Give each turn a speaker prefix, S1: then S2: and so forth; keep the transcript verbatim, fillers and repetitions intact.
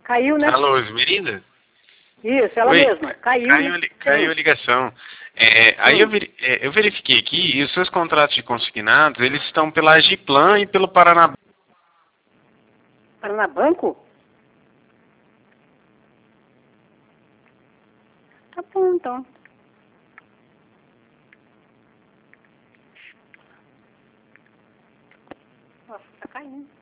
S1: Caiu, né?
S2: Alô, Esmeralda?
S1: Isso, ela
S2: Oi,
S1: mesma. Caiu,
S2: caiu,
S1: né?
S2: a li- caiu a ligação. É, aí eu, veri- é, eu verifiquei aqui, e os seus contratos de consignados, eles estão pela Agiplan e pelo Paraná.
S1: Paranabanco? Tá bom, então. Nossa, tá caindo.